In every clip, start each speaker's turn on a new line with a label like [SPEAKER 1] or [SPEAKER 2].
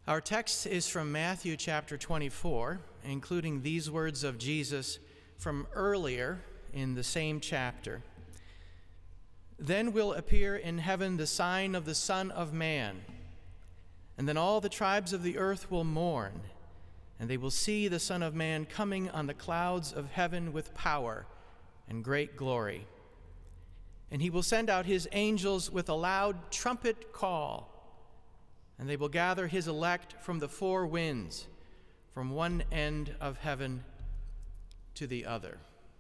[SPEAKER 1] Our text is from Matthew chapter 24, including these words of Jesus from earlier in the same chapter. Then will appear in heaven the sign of the Son of Man, and then all the tribes of the earth will mourn, and they will see the Son of Man coming on the clouds of heaven with power and great glory. And he will send out his angels with a loud trumpet call, and they will gather his elect from the four winds, from one end of heaven to the other.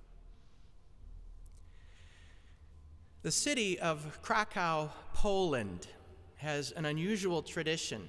[SPEAKER 1] The city of Krakow, Poland, has an unusual tradition.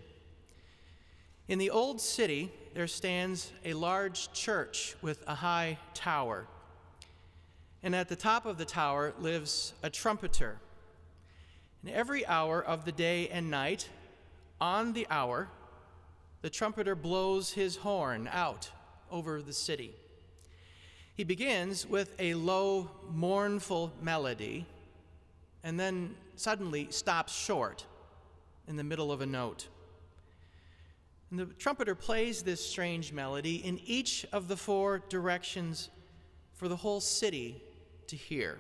[SPEAKER 1] In the old city, there stands a large church with a high tower. And at the top of the tower lives a trumpeter. And every hour of the day and night, on the hour, the trumpeter blows his horn out over the city. He begins with a low, mournful melody, and then suddenly stops short in the middle of a note. And the trumpeter plays this strange melody in each of the four directions for the whole city to hear.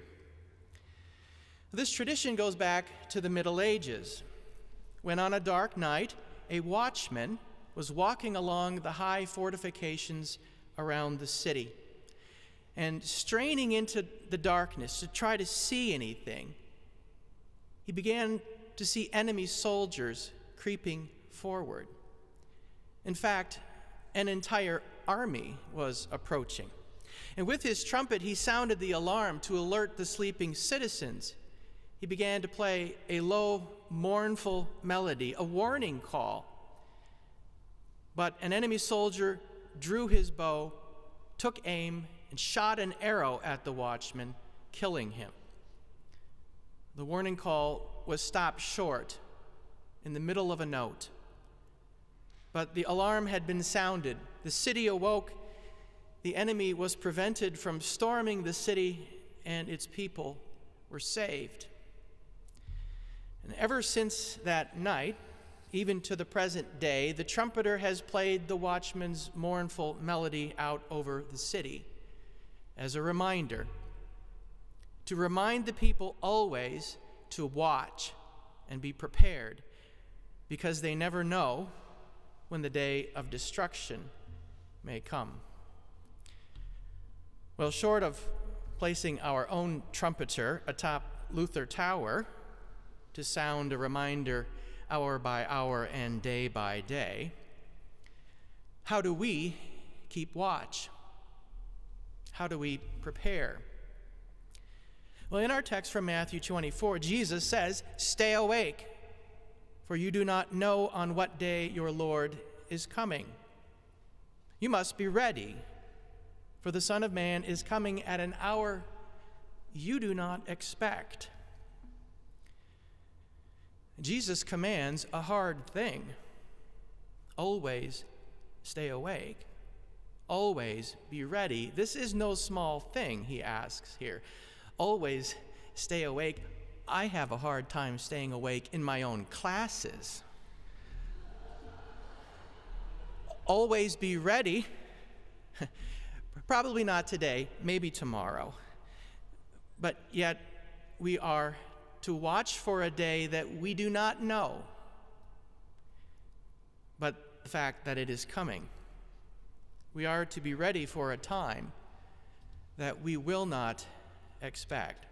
[SPEAKER 1] This tradition goes back to the Middle Ages, when on a dark night, a watchman was walking along the high fortifications around the city. And straining into the darkness to try to see anything, he began to see enemy soldiers creeping forward. In fact, an entire army was approaching. And with his trumpet, he sounded the alarm to alert the sleeping citizens. He began to play a low, mournful melody, a warning call. But an enemy soldier drew his bow, took aim, and shot an arrow at the watchman, killing him. The warning call was stopped short in the middle of a note. But the alarm had been sounded. The city awoke. The enemy was prevented from storming the city, and its people were saved. And ever since that night, even to the present day, the trumpeter has played the watchman's mournful melody out over the city as a reminder, to remind the people always to watch and be prepared, because they never know when the day of destruction may come. Well, short of placing our own trumpeter atop Luther Tower to sound a reminder hour by hour and day by day, how do we keep watch? How do we prepare? Well, in our text from Matthew 24, Jesus says, "Stay awake, for you do not know on what day your Lord is coming. You must be ready, for the Son of Man is coming at an hour you do not expect." Jesus commands a hard thing. Always stay awake. Always be ready. This is no small thing, he asks here. Always stay awake. I have a hard time staying awake in my own classes. Always be ready. Probably not today, maybe tomorrow. But yet we are to watch for a day that we do not know, but the fact that it is coming. We are to be ready for a time that we will not expect.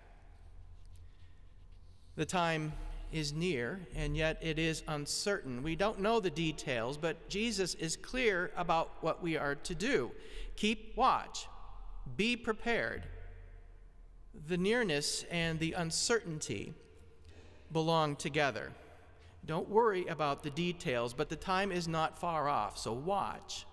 [SPEAKER 1] The time is near, and yet it is uncertain. We don't know the details, but Jesus is clear about what we are to do. Keep watch. Be prepared. The nearness and the uncertainty belong together. Don't worry about the details, but the time is not far off, so watch.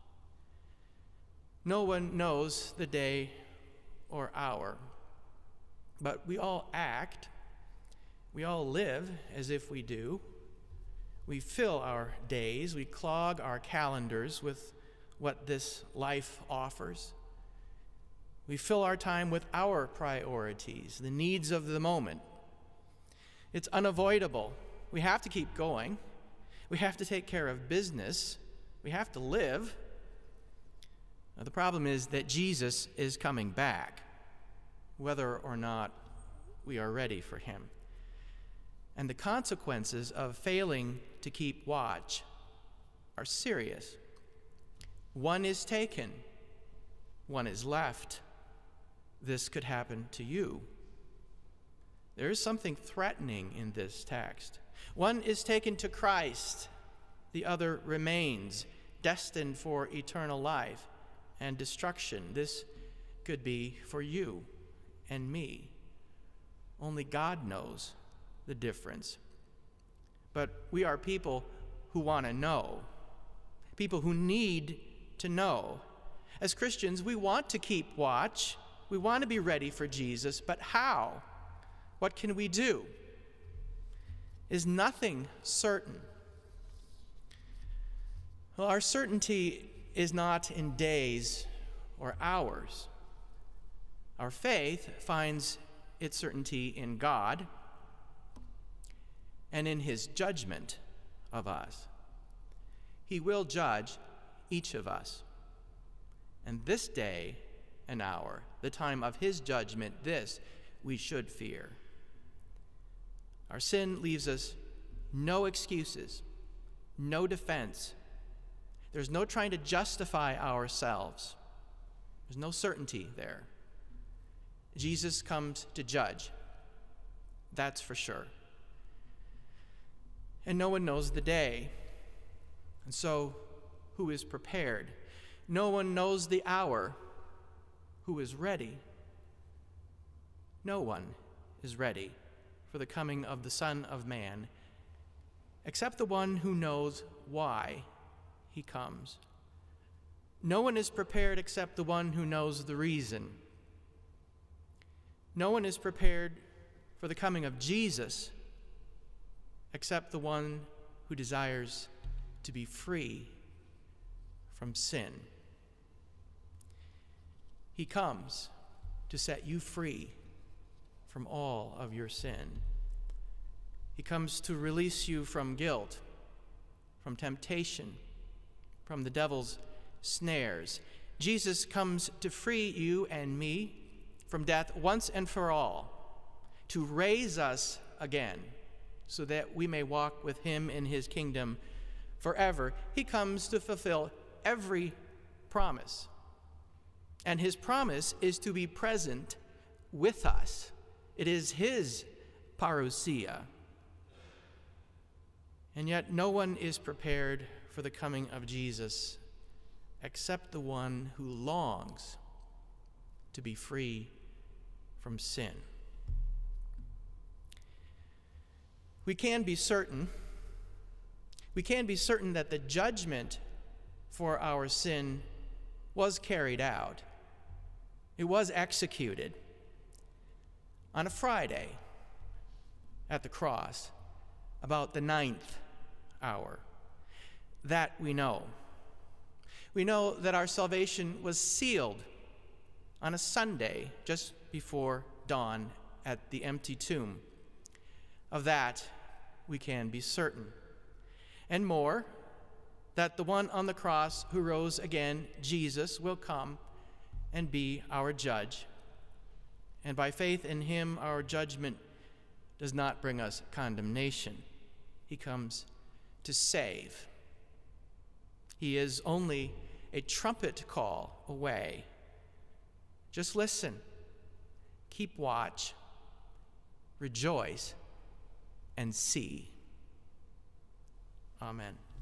[SPEAKER 1] No one knows the day or hour, but we all act, we all live as if we do. We fill our days, we clog our calendars with what this life offers. We fill our time with our priorities, the needs of the moment. It's unavoidable. We have to keep going. We have to take care of business. We have to live. Now, the problem is that Jesus is coming back, whether or not we are ready for him. And the consequences of failing to keep watch are serious. One is taken, one is left. This could happen to you. There is something threatening in this text. One is taken to Christ, the other remains, destined for eternal life and destruction. This could be for you and me. Only God knows the difference. But we are people who want to know, people who need to know. As Christians, we want to keep watch. We want to be ready for Jesus, but how? What can we do? Is nothing certain? Well, our certainty is not in days or hours. Our faith finds its certainty in God and in his judgment of us. He will judge each of us. And this day and hour, the time of his judgment, this we should fear. Our sin leaves us no excuses, no defense. There's no trying to justify ourselves. There's no certainty there. Jesus comes to judge. That's for sure. And no one knows the day. And so, who is prepared? No one knows the hour. Who is ready? No one is ready for the coming of the Son of Man, except the one who knows why he comes. No one is prepared except the one who knows the reason. No one is prepared for the coming of Jesus except the one who desires to be free from sin. He comes to set you free from all of your sin. He comes to release you from guilt, from temptation, from the devil's snares. Jesus comes to free you and me from death once and for all, to raise us again so that we may walk with him in his kingdom forever. He comes to fulfill every promise. And his promise is to be present with us. It is his parousia. And yet no one is prepared for the coming of Jesus except the one who longs to be free from sin. We can be certain that the judgment for our sin was carried out. It was executed on a Friday at the cross, about the 9th hour. That we know. We know that our salvation was sealed on a Sunday just before dawn at the empty tomb. Of that, we can be certain. And more, that the one on the cross who rose again, Jesus, will come and be our judge. And by faith in him, our judgment does not bring us condemnation. He comes to save. He is only a trumpet call away. Just listen, keep watch, rejoice, and see. Amen.